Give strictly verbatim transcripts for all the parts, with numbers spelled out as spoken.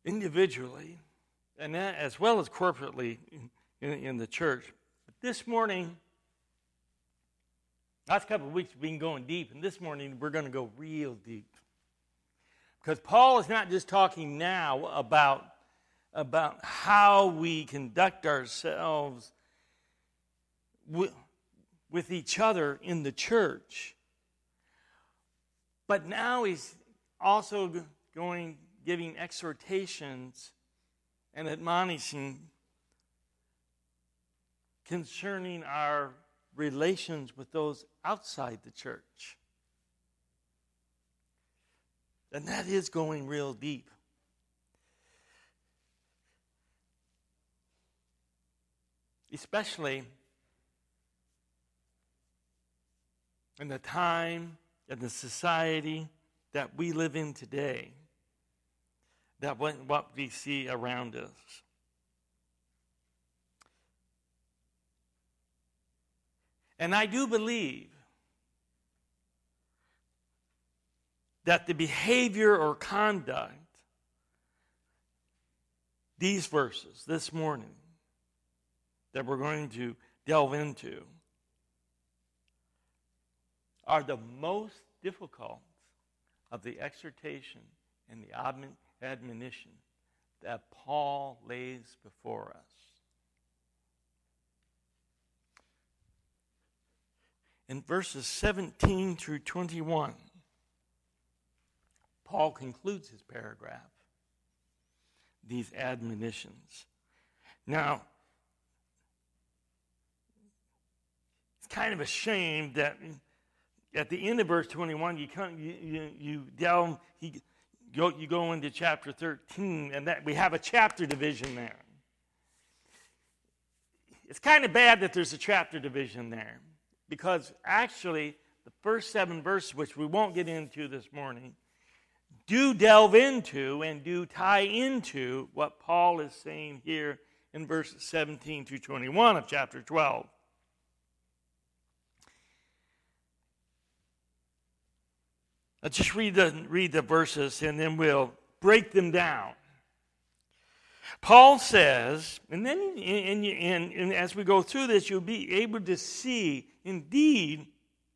individually, and that, as well as corporately in, in the church. But this morning, last couple of weeks we've been going deep, and this morning we're going to go real deep. Because Paul is not just talking now about, about how we conduct ourselves with, with each other in the church, but now he's also going, giving exhortations and admonishing concerning our relations with those outside the church. And that is going real deep. Especially in the time and the society that we live in today, that what, what we see around us. And I do believe that the behavior or conduct, these verses this morning that we're going to delve into, are the most difficult of the exhortation and the admonition that Paul lays before us. In verses seventeen through twenty-one, Paul concludes his paragraph, these admonitions. Now, it's kind of a shame that at the end of verse twenty-one, you come, you, you, you delve, you go, you go into chapter thirteen, and that we have a chapter division there. It's kind of bad that there's a chapter division there, because actually the first seven verses, which we won't get into this morning, do delve into and do tie into what Paul is saying here in verses seventeen through twenty-one of chapter twelve. Let's just read the, read the verses and then we'll break them down. Paul says, and then and, and, and as we go through this, you'll be able to see indeed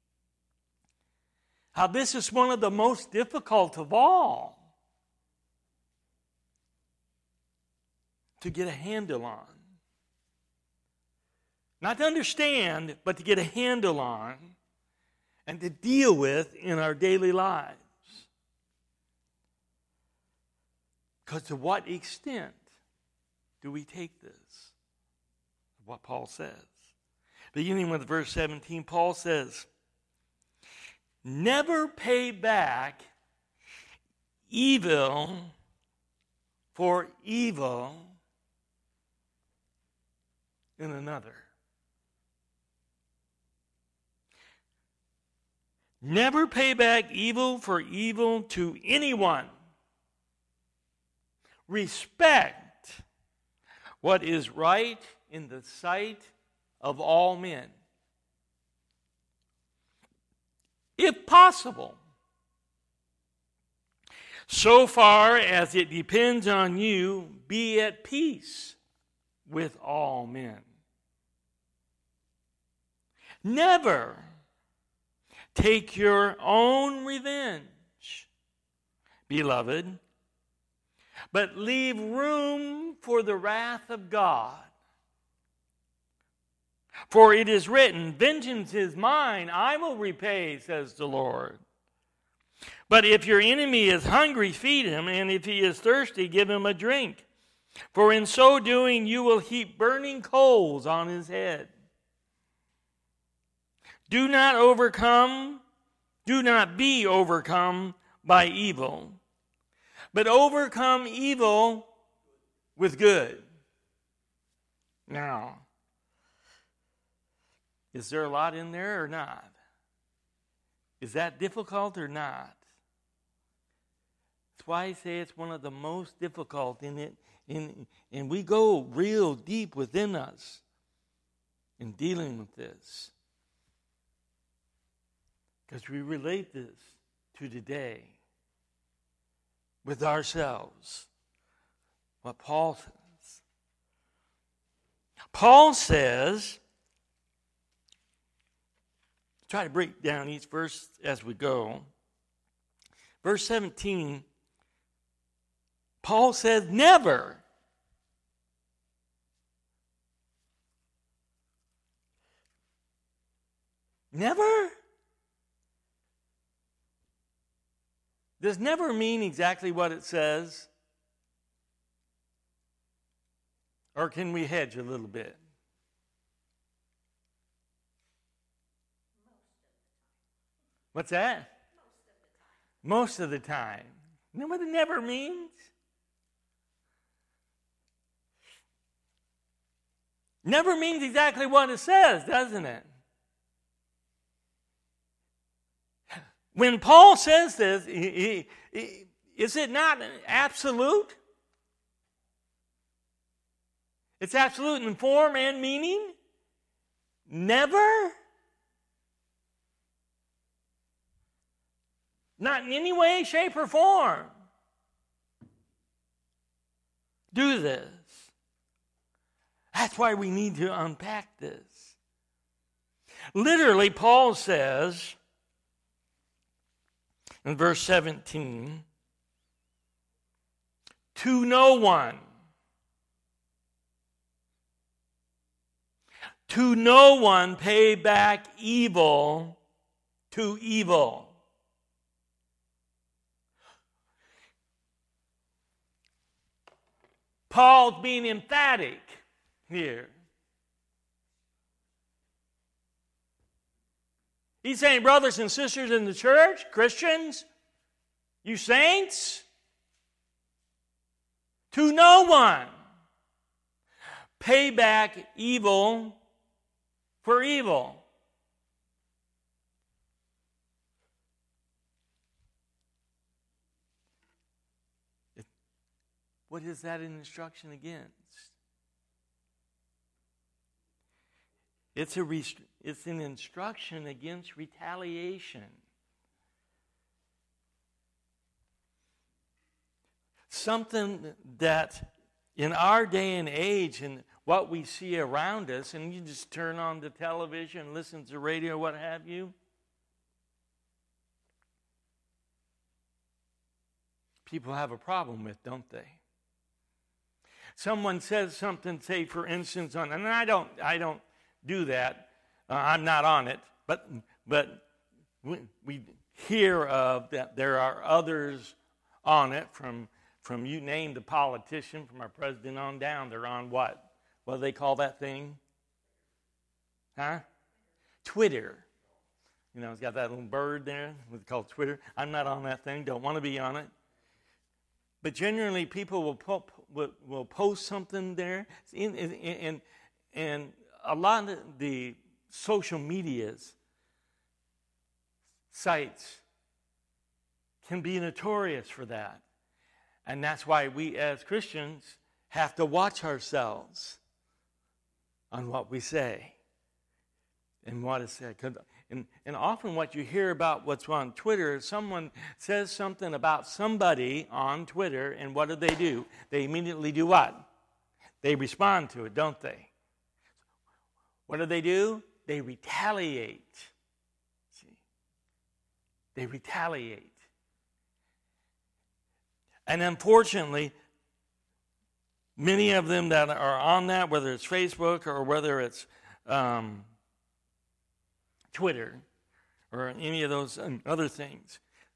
how this is one of the most difficult of all to get a handle on. Not to understand, but to get a handle on and to deal with in our daily lives. Because to what extent do we take this? What Paul says. Beginning with verse seventeen, Paul says, never pay back evil for evil in another. Never pay back evil for evil to anyone. Respect what is right in the sight of all men. If possible, so far as it depends on you, be at peace with all men. Never take your own revenge, beloved, but leave room for the wrath of God. For it is written, vengeance is mine, I will repay, says the Lord. But if your enemy is hungry, feed him, and if he is thirsty, give him a drink. For in so doing, you will heap burning coals on his head. Do not overcome, do not be overcome by evil, but overcome evil with good. Now, is there a lot in there or not? Is that difficult or not? That's why I say it's one of the most difficult in it, in, and we go real deep within us in dealing with this. Because we relate this to today with ourselves. what Paul says. Paul says, try to break down each verse as we go. Verse seventeen, Paul says, never. Never? Does never mean exactly what it says? Or can we hedge a little bit? What's that? Most of the time. You know what it never means? Never means exactly what it says, doesn't it? When Paul says this, he, he, is it not absolute? It's absolute in form and meaning? Never? Not in any way, shape, or form. Do this. That's why we need to unpack this. Literally, Paul says in verse seventeen, to no one, to no one pay back evil to evil. Paul's being emphatic here. He's saying, brothers and sisters in the church, Christians, you saints, to no one pay back evil for evil. What is that an instruction against? It's a rest- it's an instruction against retaliation. Something that in our day and age and what we see around us, and you just turn on the television, listen to radio, what have you, people have a problem with, don't they? Someone says something, say for instance, on, and I don't, I don't do that. Uh, I'm not on it, but but we, we hear of that there are others on it. From from you name the politician, from our president on down. They're on what? What do they call that thing? Huh? Twitter. You know, it's got that little bird there. It's called Twitter. I'm not on that thing. Don't want to be on it. But generally, people will po- will, will post something there, in, in, in, and a lot of the social medias sites can be notorious for that, and that's why we as Christians have to watch ourselves on what we say and what is said. And, and often what you hear about what's on Twitter is someone says something about somebody on Twitter, and what do they do? They immediately do what? They respond to it, don't they? What do they do? They retaliate. See? They retaliate. And unfortunately, many of them that are on that, whether it's Facebook or whether it's um, Twitter or any of those other things,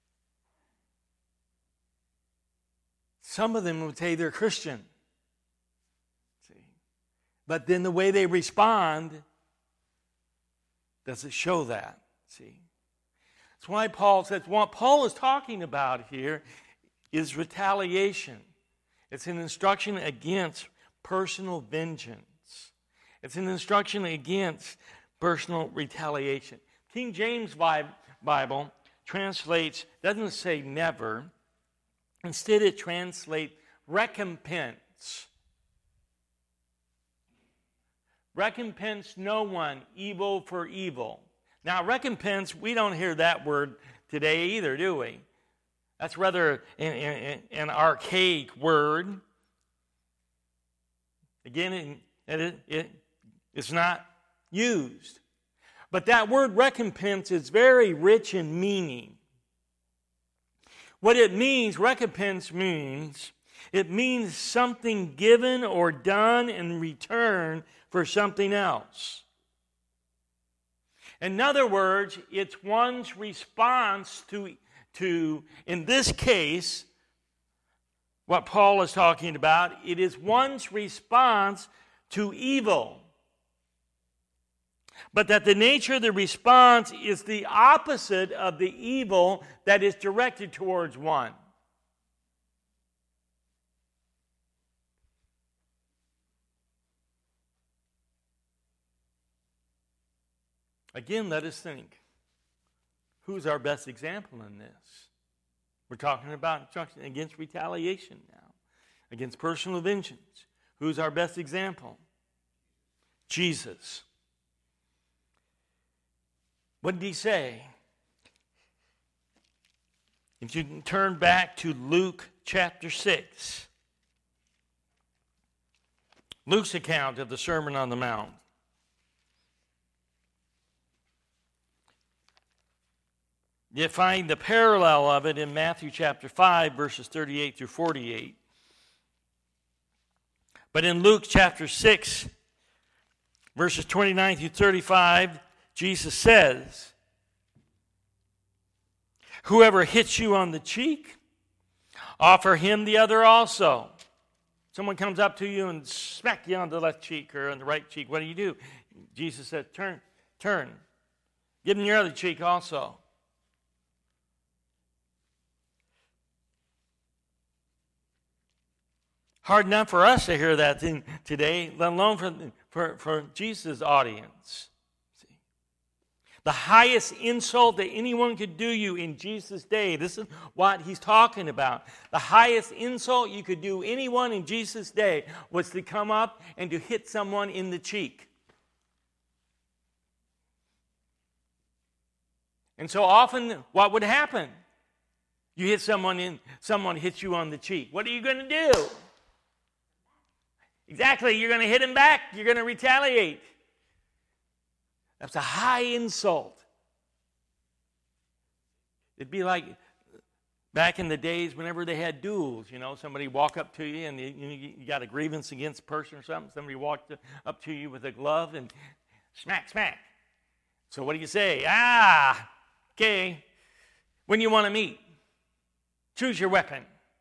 some of them would say they're Christian. See? But then the way they respond doesn't show that. See? That's why Paul says what Paul is talking about here is retaliation. It's an instruction against personal vengeance. It's an instruction against personal retaliation. King James Bible translates, doesn't say never. Instead, it translates recompense. Recompense no one evil for evil. Now, recompense, we don't hear that word today either, do we? That's rather an, an, an archaic word. Again, it, it, it, it's not used. But that word recompense is very rich in meaning. What it means, recompense means, it means something given or done in return for something else. In other words, it's one's response to, to, in this case, what Paul is talking about, it is one's response to evil. But that the nature of the response is the opposite of the evil that is directed towards one. Again, let us think. Who's our best example in this? We're talking about instruction against retaliation now, against personal vengeance. Who's our best example? Jesus. What did he say? If you can turn back to Luke chapter six. Luke's account of the Sermon on the Mount. You find the parallel of it in Matthew chapter five, verses thirty-eight through forty-eight. But in Luke chapter six, verses twenty-nine through thirty-five, Jesus says, whoever hits you on the cheek, offer him the other also. Someone comes up to you and smack you on the left cheek or on the right cheek. What do you do? Jesus said, turn, turn. Give him your other cheek also. Hard enough for us to hear that thing today, let alone for, for, for Jesus' audience. See? The highest insult that anyone could do you in Jesus' day, this is what he's talking about. The highest insult you could do anyone in Jesus' day was to come up and to hit someone in the cheek. And so often, what would happen? You hit someone in, someone hits you on the cheek. What are you going to do? Exactly, you're going to hit him back. You're going to retaliate. That's a high insult. It'd be like back in the days whenever they had duels, you know, somebody walk up to you and you, you got a grievance against a person or something. Somebody walked up to you with a glove and smack, smack. So what do you say? Ah, okay. When you want to meet, choose your weapon.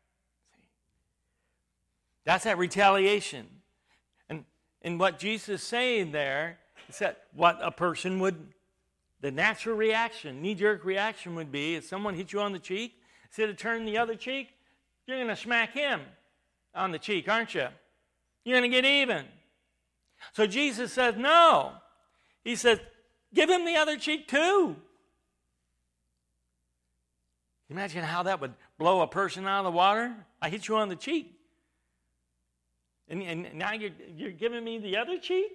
That's that retaliation. And, and what Jesus is saying there is that what a person would, the natural reaction, knee-jerk reaction would be, if someone hits you on the cheek, instead of turning the other cheek, you're going to smack him on the cheek, aren't you? You're going to get even. So Jesus says, no. He says, give him the other cheek too. Imagine how that would blow a person out of the water. I hit you on the cheek. And, and now you're, you're giving me the other cheek?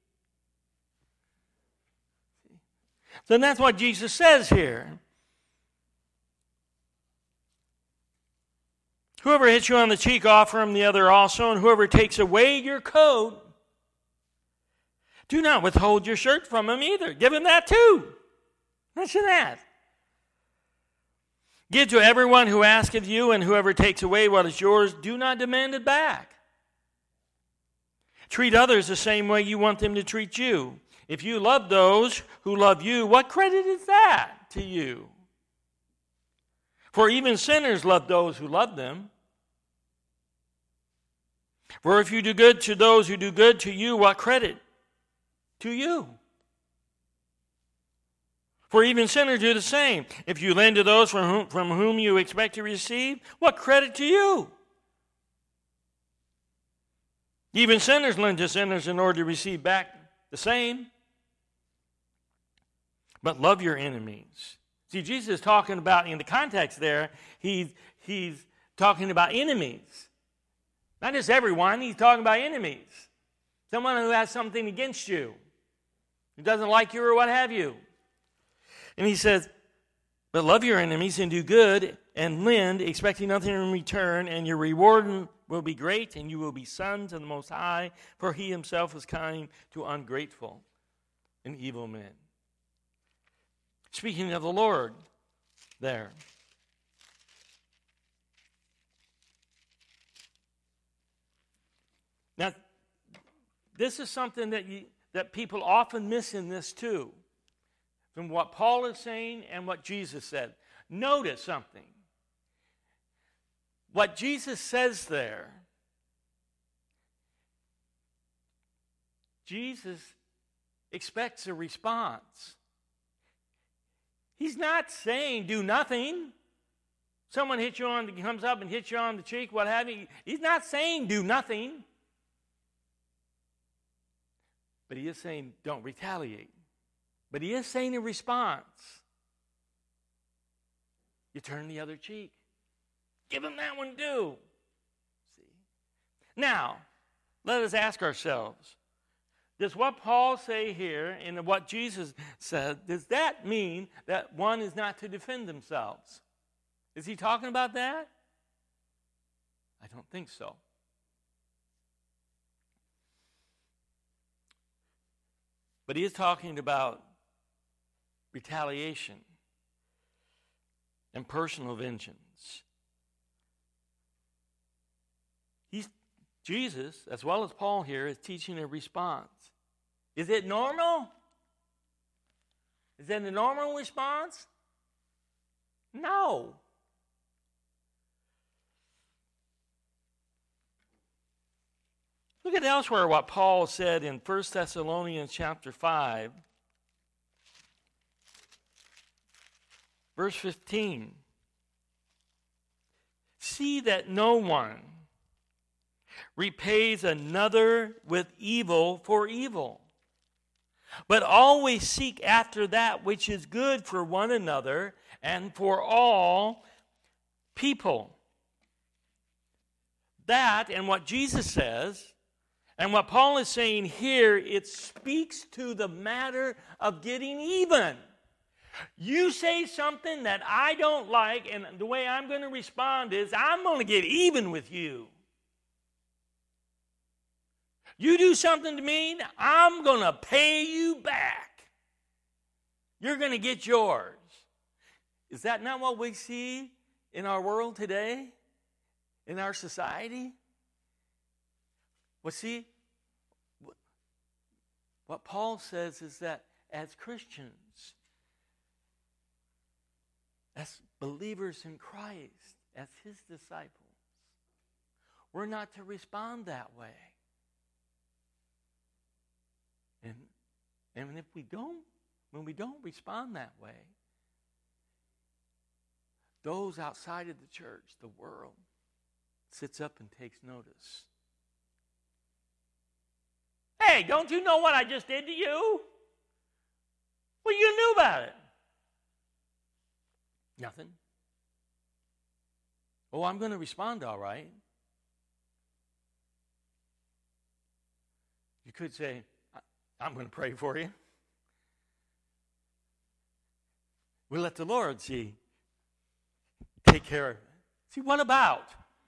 So that's what Jesus says here. Whoever hits you on the cheek, offer him the other also. And whoever takes away your coat, do not withhold your shirt from him either. Give him that too. Mention that. Give to everyone who asketh you, and whoever takes away what is yours, do not demand it back. Treat others the same way you want them to treat you. If you love those who love you, what credit is that to you? For even sinners love those who love them. For if you do good to those who do good to you, what credit to you? For even sinners do the same. If you lend to those from whom, from whom you expect to receive, what credit to you? Even sinners lend to sinners in order to receive back the same. But love your enemies. See, Jesus is talking about, in the context there, he's, he's talking about enemies. Not just everyone, he's talking about enemies. Someone who has something against you, who doesn't like you or what have you. And he says, but love your enemies and do good and lend, expecting nothing in return, and your reward will be great, and you will be sons of the Most High, for he himself is kind to ungrateful and evil men. Speaking of the Lord there. Now, this is something that you, that people often miss in this too, from what Paul is saying and what Jesus said. Notice something. What Jesus says there, Jesus expects a response. He's not saying do nothing. Someone hits you on, comes up and hits you on the cheek, what have you. He's not saying do nothing. But he is saying don't retaliate. But he is saying in response, you turn the other cheek. Give him that one too. See? Now, let us ask ourselves, does what Paul say here and what Jesus said, does that mean that one is not to defend themselves? Is he talking about that? I don't think so. But he is talking about retaliation and personal vengeance. He's, Jesus, as well as Paul here, is teaching a response. Is it normal? Is that a normal response? No. Look at elsewhere what Paul said in First Thessalonians chapter five, verse fifteen. See that no one repays another with evil for evil, but always seek after that which is good for one another and for all people. That and what Jesus says, and what Paul is saying here, it speaks to the matter of getting even. You say something that I don't like, and the way I'm going to respond is, I'm going to get even with you. You do something to me, I'm going to pay you back. You're going to get yours. Is that not what we see in our world today? In our society? Well, see, what Paul says is that as Christians, as believers in Christ, as his disciples, we're not to respond that way. And, and if we don't, when we don't respond that way, those outside of the church, the world, sits up and takes notice. Hey, don't you know what I just did to you? Well, you knew about it. Nothing. Oh, I'm going to respond all right. You could say, I'm going to pray for you. We'll let the Lord, see, take care of it. See, what about?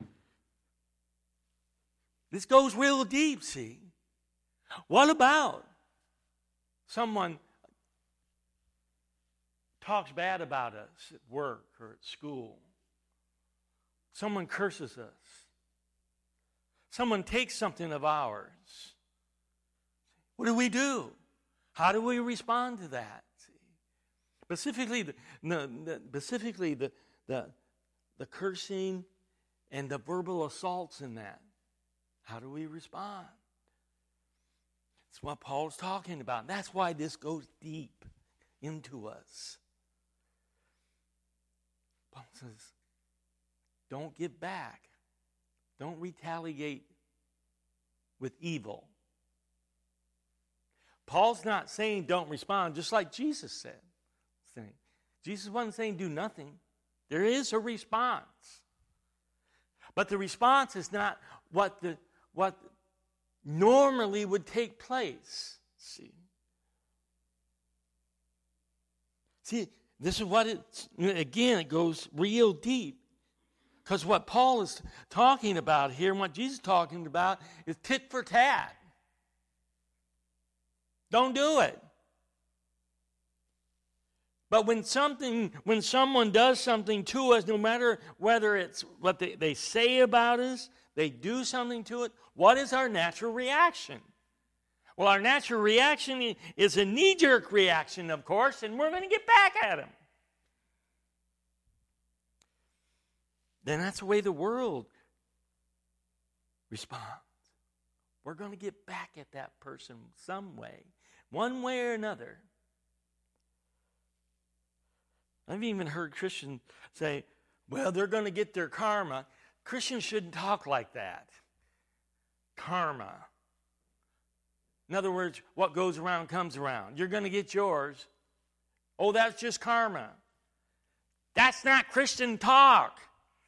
This goes real deep, see. What about someone talks bad about us at work or at school? Someone curses us. Someone takes something of ours. What do we do? How do we respond to that? See? Specifically, the, the, the, specifically the, the, the cursing and the verbal assaults in that. How do we respond? That's what Paul's talking about. That's why this goes deep into us. Paul says, don't give back. Don't retaliate with evil. Paul's not saying don't respond, just like Jesus said. Jesus wasn't saying do nothing. There is a response. But the response is not what the what normally would take place. See? See, this is what it, again, it goes real deep. Because what Paul is talking about here, and what Jesus is talking about, is tit for tat. Don't do it. But when something, when someone does something to us, no matter whether it's what they, they say about us, they do something to it, what is our natural reaction? Well, our natural reaction is a knee-jerk reaction, of course, and we're going to get back at them. Then that's the way the world responds. We're going to get back at that person some way, one way or another. I've even heard Christians say, well, they're going to get their karma. Christians shouldn't talk like that. Karma. In other words, what goes around comes around. You're going to get yours. Oh, that's just karma. That's not Christian talk.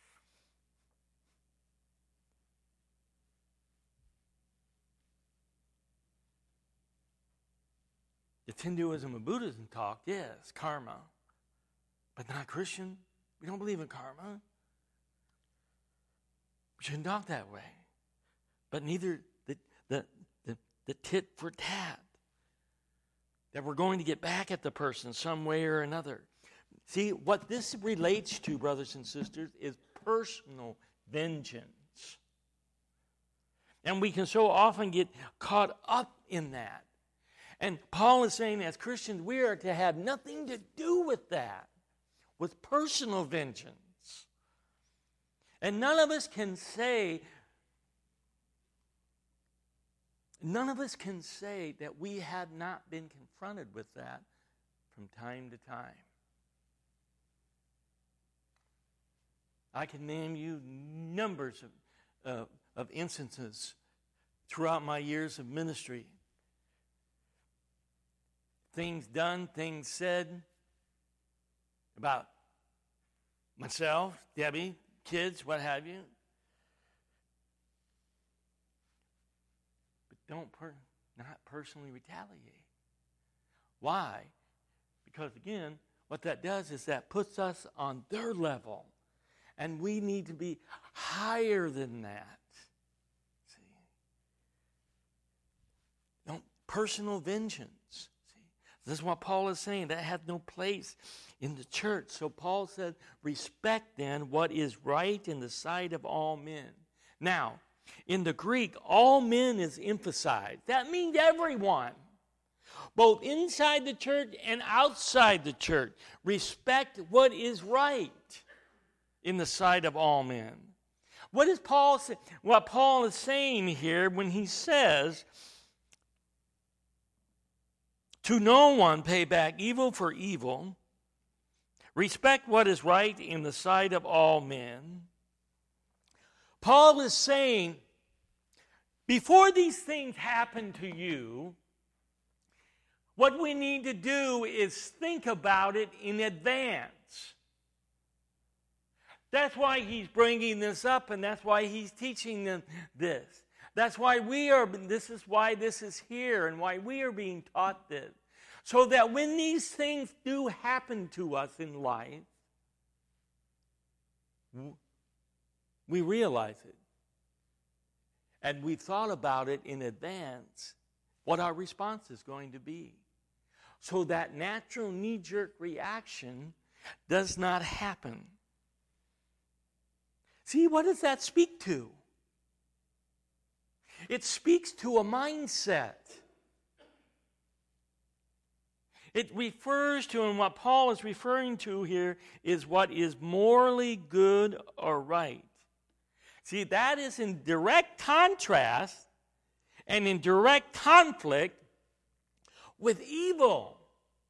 It's Hinduism and Buddhism talk, yes, karma. But not Christian. We don't believe in karma. We shouldn't talk that way. But neither the, the, the, the tit for tat. That we're going to get back at the person some way or another. See, what this relates to, brothers and sisters, is personal vengeance. And we can so often get caught up in that. And Paul is saying, as Christians, we are to have nothing to do with that, with personal vengeance. And none of us can say, none of us can say that we have not been confronted with that from time to time. I can name you numbers of, uh, of instances throughout my years of ministry. Things done, things said about myself, Debbie, kids, what have you. But don't per- not personally retaliate. Why? Because again, what that does is that puts us on their level. And we need to be higher than that. See? Don't personal vengeance. This is what Paul is saying. That had no place in the church. So Paul said, respect then what is right in the sight of all men. Now, in the Greek, all men is emphasized. That means everyone. Both inside the church and outside the church. Respect what is right in the sight of all men. What is Paul say? What Paul is saying here when he says, to no one pay back evil for evil. Respect what is right in the sight of all men. Paul is saying, before these things happen to you, what we need to do is think about it in advance. That's why he's bringing this up, and that's why he's teaching them this. That's why we are, this is why this is here, and why we are being taught this. So that when these things do happen to us in life, we realize it. And we've thought about it in advance, what our response is going to be. So that natural knee-jerk reaction does not happen. See, what does that speak to? It speaks to a mindset. It refers to, and what Paul is referring to here, is what is morally good or right. See, that is in direct contrast and in direct conflict with evil,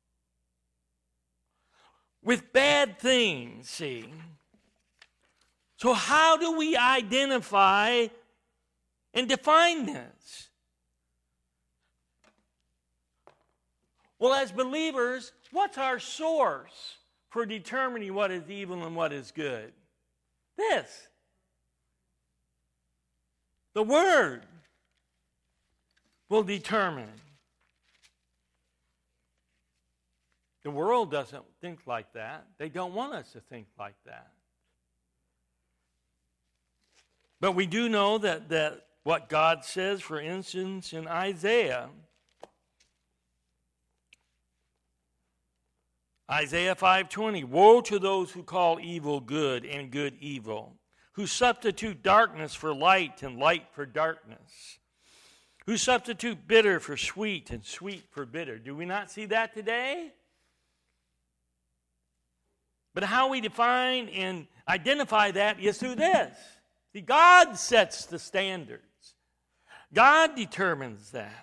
with bad things, see. So how do we identify and define this? Well, as believers, what's our source for determining what is evil and what is good? This. The Word will determine. The world doesn't think like that. They don't want us to think like that. But we do know that, that what God says, for instance, in Isaiah, Isaiah five twenty, woe to those who call evil good and good evil, who substitute darkness for light and light for darkness, who substitute bitter for sweet and sweet for bitter. Do we not see that today? But how we define and identify that is through this. See, God sets the standards. God determines that.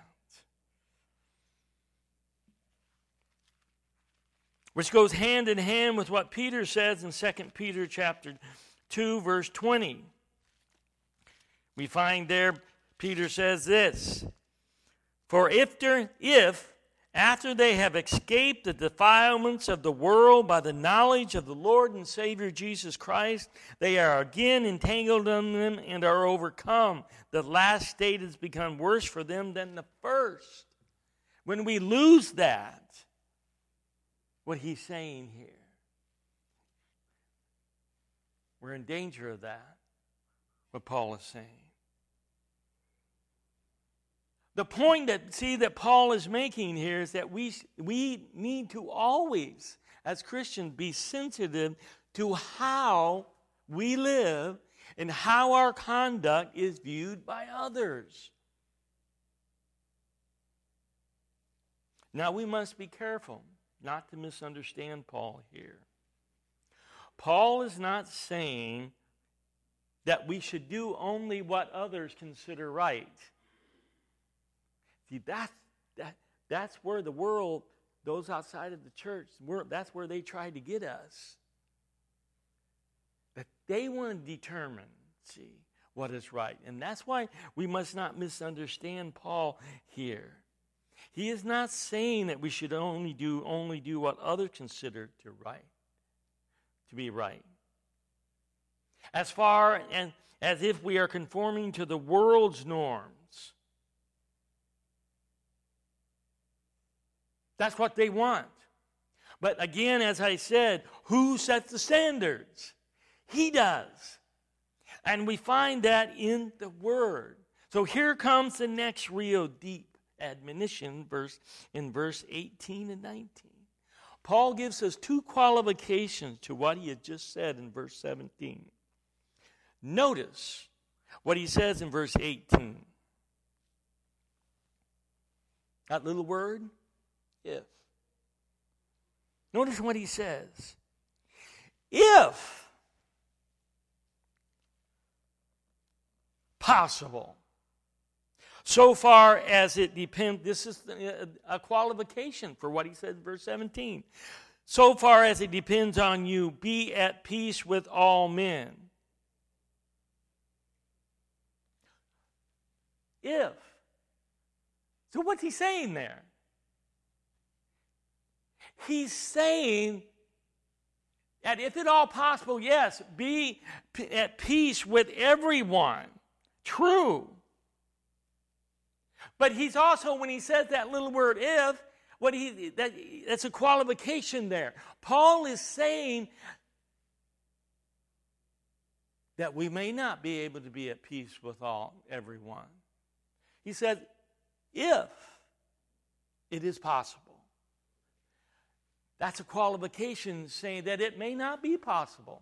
Which goes hand in hand with what Peter says in Second Peter chapter two, verse twenty. We find there, Peter says this, For if, there, if after they have escaped the defilements of the world by the knowledge of the Lord and Savior Jesus Christ, they are again entangled in them and are overcome, the last state has become worse for them than the first. When we lose that, what he's saying here, we're in danger of that, what Paul is saying. The point that, see, that Paul is making here is that we, we need to always, as Christians, be sensitive to how we live and how our conduct is viewed by others. Now, we must be careful not to misunderstand Paul here. Paul is not saying that we should do only what others consider right. See, that's, that, that's where the world, those outside of the church, that's where they try to get us. But they want to determine, see, what is right. And that's why we must not misunderstand Paul here. He is not saying that we should only do only do what others consider to right, to be right. As far as, as if we are conforming to the world's norms. That's what they want. But again, as I said, who sets the standards? He does. And we find that in the Word. So here comes the next real deep admonition verse in verse eighteen and nineteen. Paul gives us two qualifications to what he had just said in verse seventeen. Notice what he says in verse eighteen. That little word, if. Notice what he says. If possible, so far as it depends, this is a qualification for what he said in verse seventeen. So far as it depends on you, be at peace with all men. If. So what's he saying there? He's saying that if at all possible, yes, be at peace with everyone. True. But he's also, when he says that little word if, what he that, that's a qualification there. Paul is saying that we may not be able to be at peace with all, everyone. He said, if it is possible. That's a qualification saying that it may not be possible.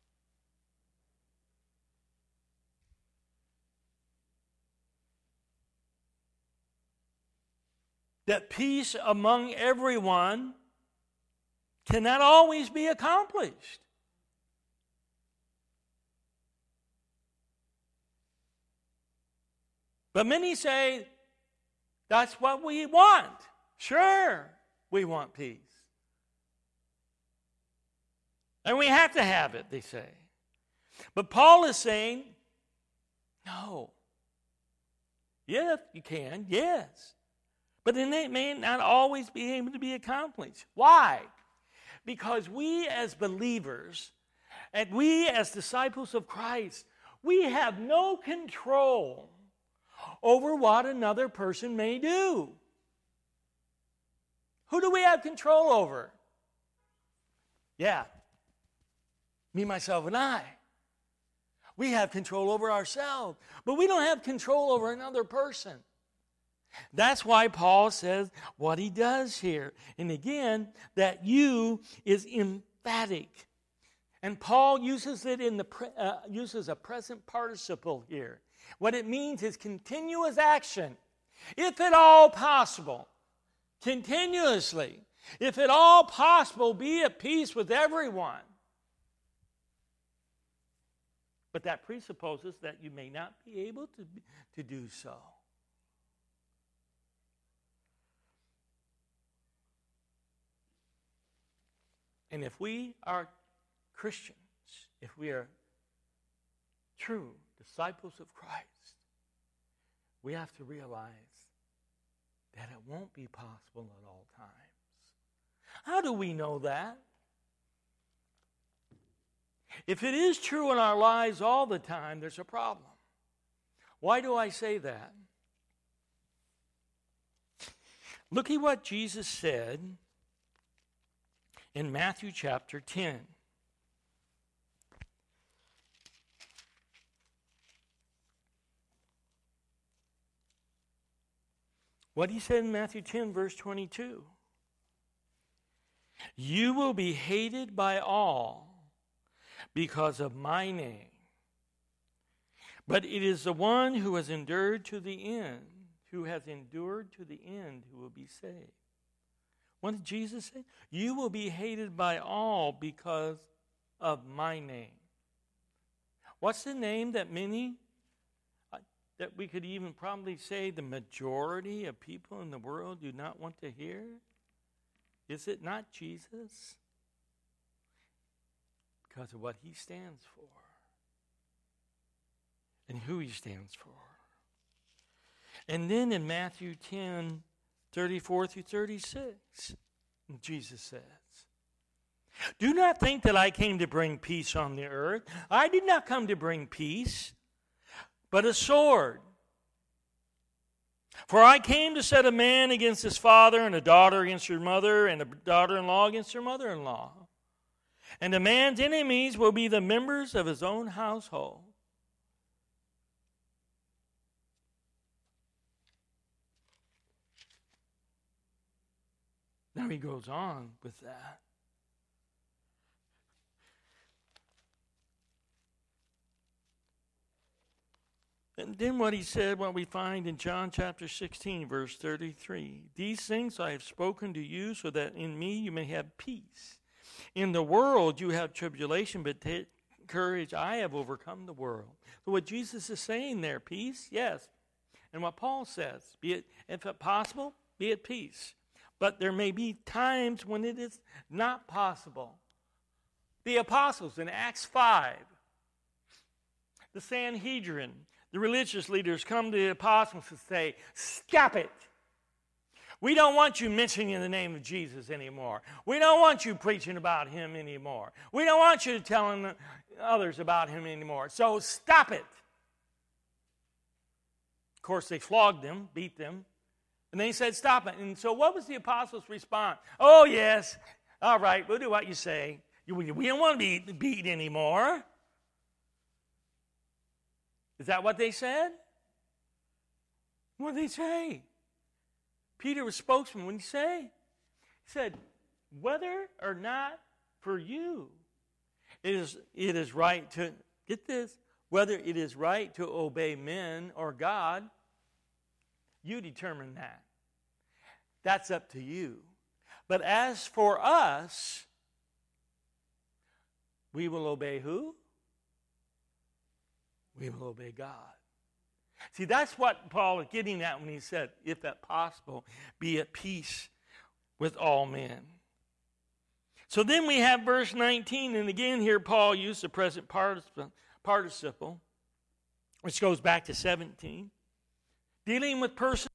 That peace among everyone cannot always be accomplished. But many say, that's what we want. Sure, we want peace. And we have to have it, they say. But Paul is saying, no. If you can, yes. But then it may not always be able to be accomplished. Why? Because we as believers, and we as disciples of Christ, we have no control over what another person may do. Who do we have control over? Yeah, me, myself, and I. We have control over ourselves, but we don't have control over another person. That's why Paul says what he does here. And again, that you is emphatic. And Paul uses it in the pre, uh, uses a present participle here. What it means is continuous action. If at all possible, continuously, if at all possible, be at peace with everyone. But that presupposes that you may not be able to, to do so. And if we are Christians, if we are true disciples of Christ, we have to realize that it won't be possible at all times. How do we know that? If it is true in our lives all the time, there's a problem. Why do I say that? Look at what Jesus said in Matthew chapter ten. What he said in Matthew ten, verse twenty-two. You will be hated by all because of my name. But it is the one who has endured to the end, who has endured to the end, who will be saved. What did Jesus say? You will be hated by all because of my name. What's the name that many, uh, that we could even probably say the majority of people in the world do not want to hear? Is it not Jesus? Because of what he stands for and who he stands for. And then in Matthew ten, thirty-four through thirty-six, Jesus says, do not think that I came to bring peace on the earth. I did not come to bring peace, but a sword. For I came to set a man against his father, and a daughter against her mother, and a daughter-in-law against her mother-in-law. And a man's enemies will be the members of his own household. Now he goes on with that. And then what he said, what we find in John chapter sixteen, verse thirty-three. These things I have spoken to you so that in me you may have peace. In the world you have tribulation, but take courage, I have overcome the world. So what Jesus is saying there, peace, yes. And what Paul says, be it, if it possible, be at peace. But there may be times when it is not possible. The apostles in Acts five, the Sanhedrin, the religious leaders come to the apostles and say, stop it. We don't want you mentioning the name of Jesus anymore. We don't want you preaching about him anymore. We don't want you telling others about him anymore. So stop it. Of course, they flogged them, beat them, and they said, stop it. And so what was the apostles' response? Oh, yes, all right, we'll do what you say. We don't want to be beat anymore. Is that what they said? What did they say? Peter was spokesman. What did he say? He said, whether or not for you it is, it is right to, get this, whether it is right to obey men or God, you determine that. That's up to you. But as for us, we will obey who? We will obey God. See, that's what Paul is getting at when he said, if at possible, be at peace with all men. So then we have verse nineteen, and again here Paul used the present participle, which goes back to seventeen, dealing with persons